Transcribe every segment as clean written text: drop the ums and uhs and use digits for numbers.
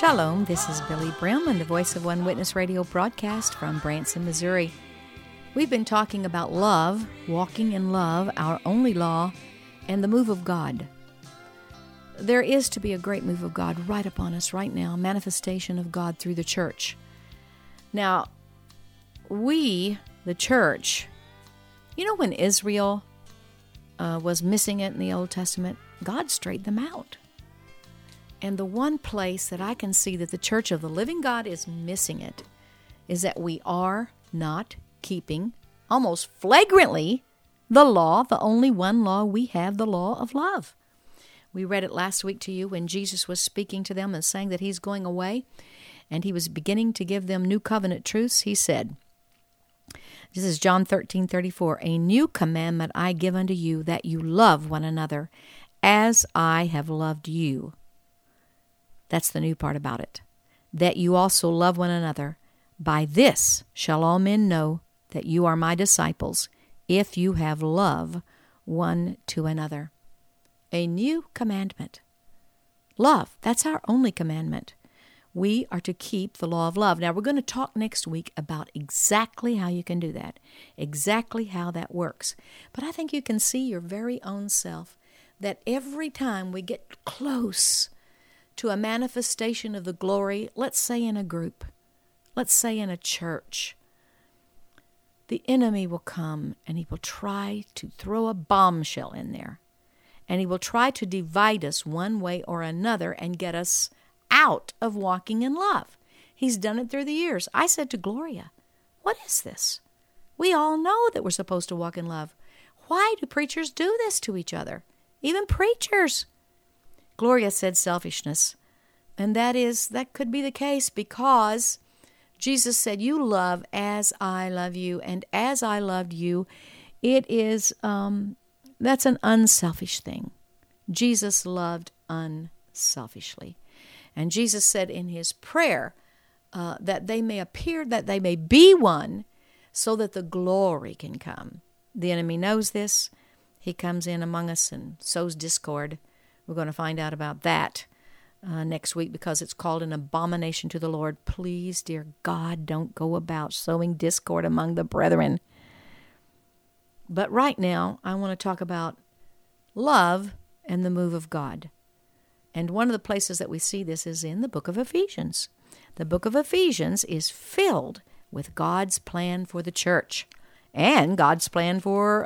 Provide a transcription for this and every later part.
Shalom, this is Billy Brim and the Voice of One Witness radio broadcast from Branson, Missouri. We've been talking about love, walking in love, our only law, and the move of God. There is to be a great move of God right upon us right now, manifestation of God through the church. Now, we, the church, you know when Israel was missing it in the Old Testament, God straightened them out. And the one place that I can see that the church of the living God is missing it is that we are not keeping, almost flagrantly, the law, the only one law we have, the law of love. We read it last week to you when Jesus was speaking to them and saying that he's going away and he was beginning to give them new covenant truths. He said, this is John 13:34, a new commandment I give unto you, that you love one another as I have loved you. That's the new part about it. That you also love one another. By this shall all men know that you are my disciples, if you have love one to another. A new commandment. Love. That's our only commandment. We are to keep the law of love. Now, we're going to talk next week about exactly how you can do that, exactly how that works. But I think you can see your very own self that every time we get close to a manifestation of the glory, let's say in a group, let's say in a church, the enemy will come and he will try to throw a bombshell in there. And he will try to divide us one way or another and get us out of walking in love. He's done it through the years. I said to Gloria, what is this? We all know that we're supposed to walk in love. Why do preachers do this to each other? Even preachers. Gloria said selfishness. And that could be the case because Jesus said, you love as I love you. And as I loved you, it is, that's an unselfish thing. Jesus loved unselfishly. And Jesus said in his prayer that they may appear, that they may be one, so that the glory can come. The enemy knows this. He comes in among us and sows discord. We're going to find out about that next week because it's called an abomination to the Lord. Please, dear God, don't go about sowing discord among the brethren. But right now, I want to talk about love and the move of God. And one of the places that we see this is in the book of Ephesians. The book of Ephesians is filled with God's plan for the church and God's plan for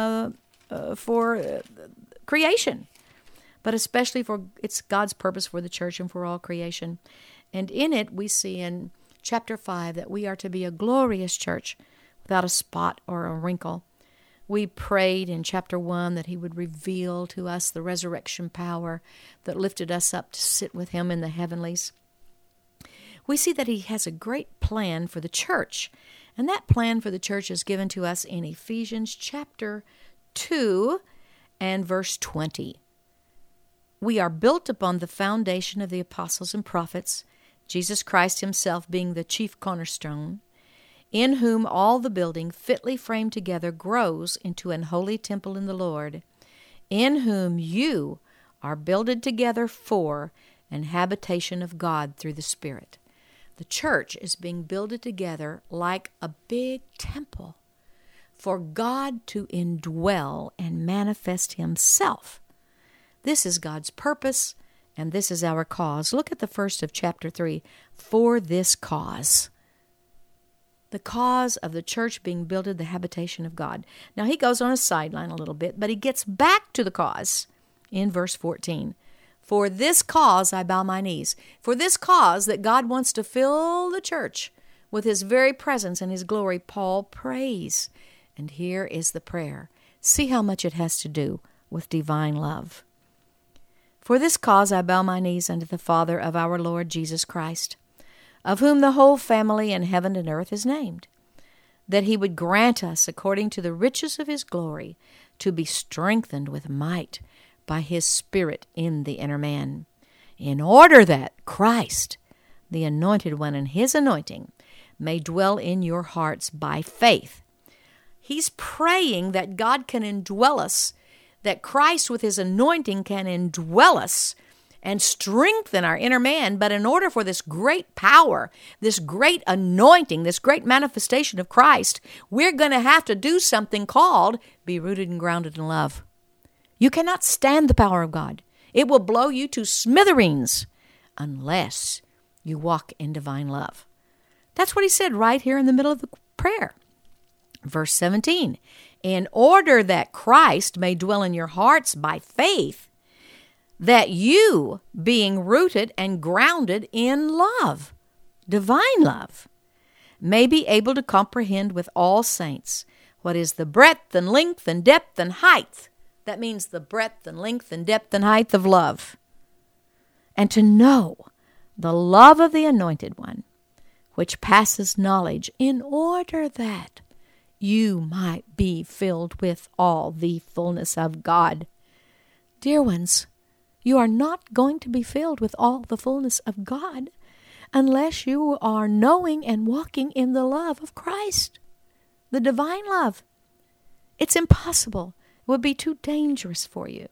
creation. But especially it's God's purpose for the church and for all creation. And in it, we see in chapter 5 that we are to be a glorious church without a spot or a wrinkle. We prayed in chapter 1 that he would reveal to us the resurrection power that lifted us up to sit with him in the heavenlies. We see that he has a great plan for the church, and that plan for the church is given to us in Ephesians chapter 2 and verse 20. We are built upon the foundation of the apostles and prophets, Jesus Christ himself being the chief cornerstone, in whom all the building fitly framed together grows into an holy temple in the Lord, in whom you are builded together for an habitation of God through the Spirit. The church is being builded together like a big temple for God to indwell and manifest himself. This is God's purpose, and this is our cause. Look at the first of chapter 3. For this cause. The cause of the church being builded, the habitation of God. Now, he goes on a sideline a little bit, but he gets back to the cause in verse 14. For this cause I bow my knees. For this cause that God wants to fill the church with his very presence and his glory, Paul prays. And here is the prayer. See how much it has to do with divine love. For this cause I bow my knees unto the Father of our Lord Jesus Christ, of whom the whole family in heaven and earth is named, that he would grant us, according to the riches of his glory, to be strengthened with might by his Spirit in the inner man, in order that Christ, the Anointed One, and his anointing may dwell in your hearts by faith. He's praying that God can indwell us, that Christ with his anointing can indwell us, and strengthen our inner man. But in order for this great power, this great anointing, this great manifestation of Christ, we're going to have to do something called be rooted and grounded in love. You cannot stand the power of God. It will blow you to smithereens unless you walk in divine love. That's what he said right here in the middle of the prayer. Verse 17, in order that Christ may dwell in your hearts by faith, that you, being rooted and grounded in love, divine love, may be able to comprehend with all saints what is the breadth and length and depth and height. That means the breadth and length and depth and height of love. And to know the love of the Anointed One, which passes knowledge, in order that you might be filled with all the fullness of God. Dear ones, you are not going to be filled with all the fullness of God unless you are knowing and walking in the love of Christ, the divine love. It's impossible. It would be too dangerous for you.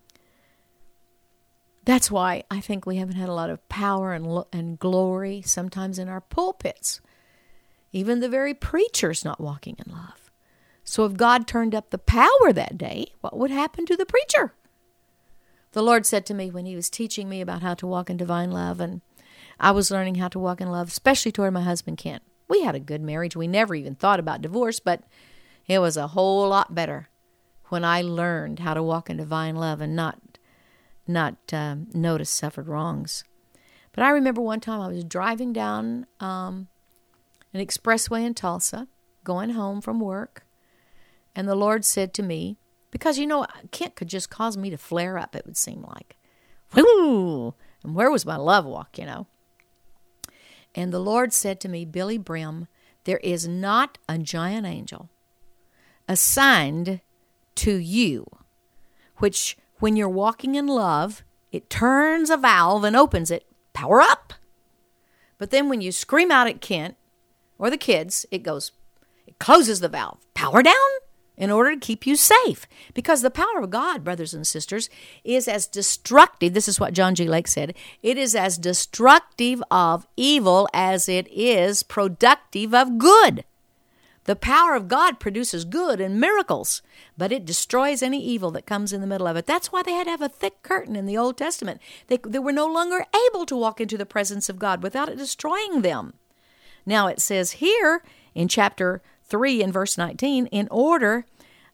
That's why I think we haven't had a lot of power and glory sometimes in our pulpits. Even the very preacher's not walking in love. So if God turned up the power that day, what would happen to the preacher? The Lord said to me when he was teaching me about how to walk in divine love, and I was learning how to walk in love, especially toward my husband, Kent. We had a good marriage. We never even thought about divorce, but it was a whole lot better when I learned how to walk in divine love and not notice suffered wrongs. But I remember one time I was driving down an expressway in Tulsa, going home from work, and the Lord said to me, because, Kent could just cause me to flare up, it would seem like. Whoo! And where was my love walk, And the Lord said to me, Billy Brim, there is not a giant angel assigned to you, which when you're walking in love, it turns a valve and opens it, power up. But then when you scream out at Kent or the kids, it closes the valve, power down, in order to keep you safe. Because the power of God, brothers and sisters, is as destructive. This is what John G. Lake said. It is as destructive of evil as it is productive of good. The power of God produces good and miracles, but it destroys any evil that comes in the middle of it. That's why they had to have a thick curtain in the Old Testament. They were no longer able to walk into the presence of God without it destroying them. Now it says here in chapter 3 and verse 19, in order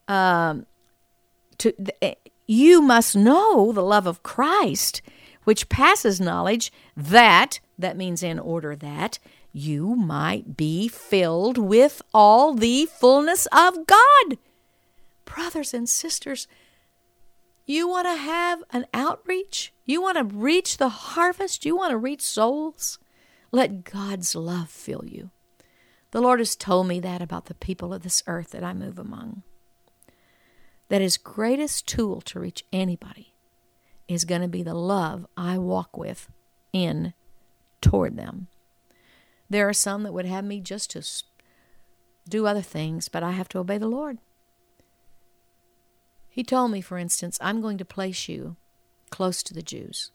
you must know the love of Christ, which passes knowledge, that means in order that you might be filled with all the fullness of God. Brothers and sisters, you want to have an outreach? You want to reach the harvest? You want to reach souls? Let God's love fill you. The Lord has told me that about the people of this earth that I move among. That his greatest tool to reach anybody is going to be the love I walk with in toward them. There are some that would have me just to do other things, but I have to obey the Lord. He told me, for instance, I'm going to place you close to the Jews.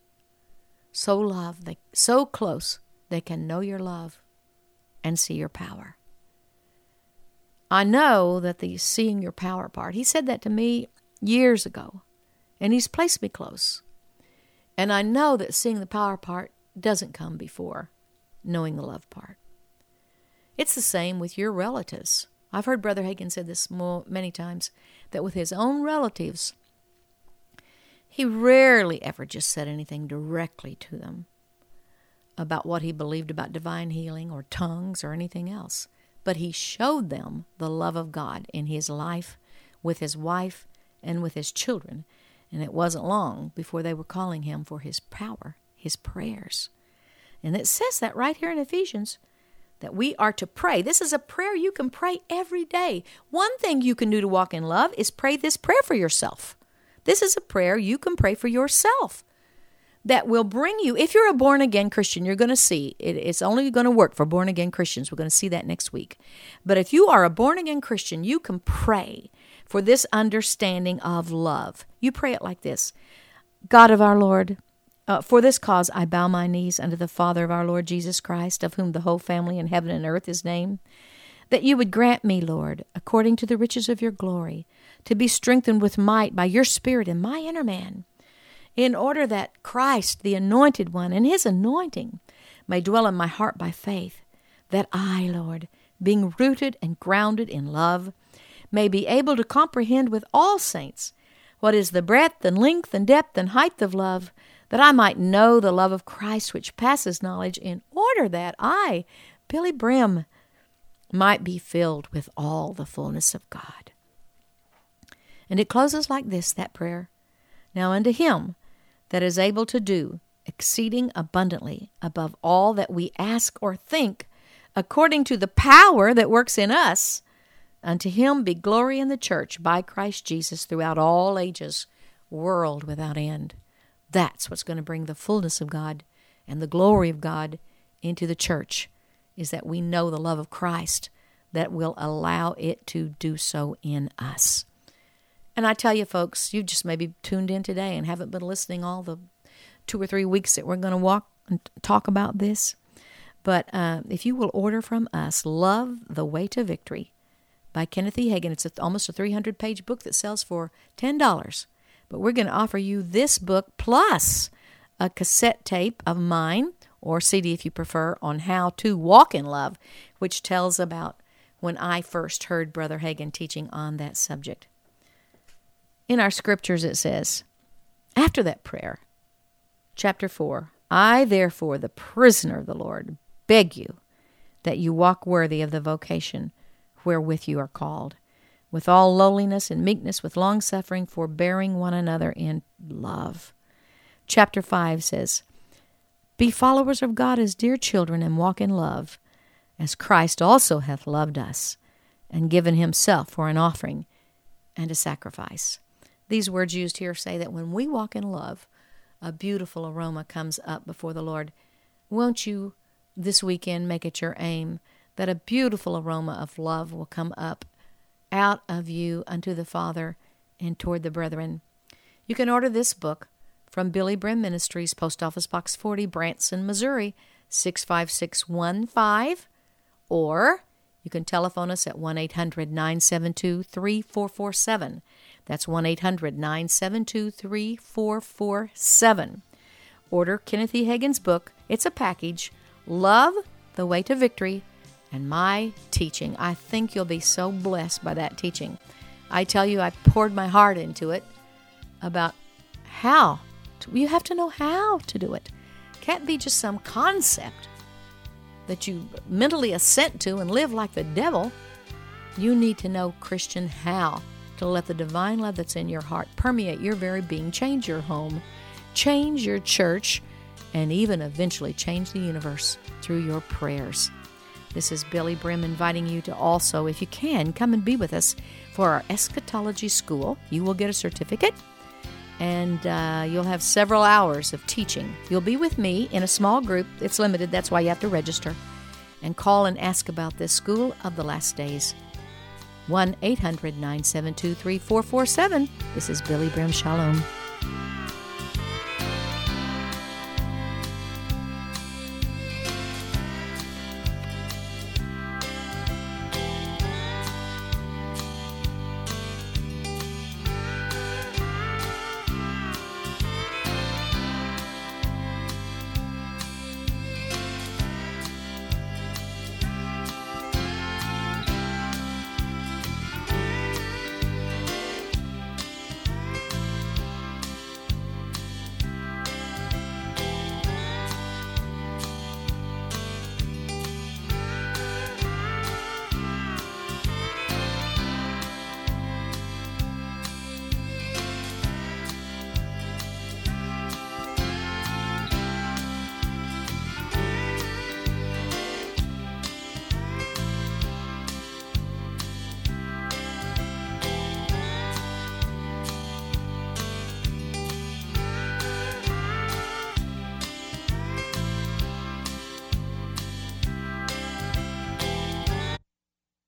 So close they can know your love and see your power. I know that the seeing your power part, he said that to me years ago, and he's placed me close. And I know that seeing the power part doesn't come before knowing the love part. It's the same with your relatives. I've heard Brother Hagin say this many times, that with his own relatives, he rarely ever just said anything directly to them about what he believed about divine healing or tongues or anything else. But he showed them the love of God in his life, with his wife, and with his children. And it wasn't long before they were calling him for his power, his prayers. And it says that right here in Ephesians, that we are to pray. This is a prayer you can pray every day. One thing you can do to walk in love is pray this prayer for yourself. This is a prayer you can pray for yourself that will bring you, if you're a born-again Christian, you're going to see, it's only going to work for born-again Christians. We're going to see that next week. But if you are a born-again Christian, you can pray for this understanding of love. You pray it like this: God of our Lord, For this cause I bow my knees unto the Father of our Lord Jesus Christ, of whom the whole family in heaven and earth is named, that you would grant me, Lord, according to the riches of your glory, to be strengthened with might by your Spirit in my inner man, in order that Christ, the Anointed One, and his anointing may dwell in my heart by faith, that I, Lord, being rooted and grounded in love, may be able to comprehend with all saints what is the breadth and length and depth and height of love, that I might know the love of Christ which passes knowledge, in order that I, Billy Brim, might be filled with all the fullness of God. And it closes like this, that prayer. Now unto him that is able to do exceeding abundantly above all that we ask or think, according to the power that works in us, unto him be glory in the church by Christ Jesus throughout all ages, world without end. That's what's going to bring the fullness of God and the glory of God into the church, is that we know the love of Christ that will allow it to do so in us. And I tell you, folks, you just maybe tuned in today and haven't been listening all the 2 or 3 weeks that we're going to walk and talk about this. But if you will order from us, Love, the Way to Victory by Kenneth E. Hagin. It's almost a 300-page book that sells for $10. But we're going to offer you this book plus a cassette tape of mine, or CD if you prefer, on how to walk in love, which tells about when I first heard Brother Hagin teaching on that subject. In our scriptures it says, after that prayer, chapter 4, I therefore, the prisoner of the Lord, beg you that you walk worthy of the vocation wherewith you are called, with all lowliness and meekness, with long-suffering, forbearing one another in love. Chapter 5 says, be followers of God as dear children, and walk in love, as Christ also hath loved us, and given himself for an offering and a sacrifice. These words used here say that when we walk in love, a beautiful aroma comes up before the Lord. Won't you this weekend make it your aim that a beautiful aroma of love will come up out of you unto the Father and toward the brethren? You can order this book from Billy Brim Ministries, Post Office Box 40, Branson, Missouri, 65615, or you can telephone us at 1-800-972-3447. That's 1-800-972-3447. Order Kenneth E. Hagin's book. It's a package, Love, the Way to Victory, and my teaching. I think you'll be so blessed by that teaching. I tell you, I poured my heart into it about how. You have to know how to do it. It can't be just some concept that you mentally assent to and live like the devil. You need to know, Christian, how to let the divine love that's in your heart permeate your very being, change your home, change your church, and even eventually change the universe through your prayers. This is Billy Brim inviting you to also, if you can, come and be with us for our eschatology school. You will get a certificate, and you'll have several hours of teaching. You'll be with me in a small group. It's limited. That's why you have to register. And call and ask about this School of the Last Days. 1-800-972-3447. This is Billy Brim. Shalom.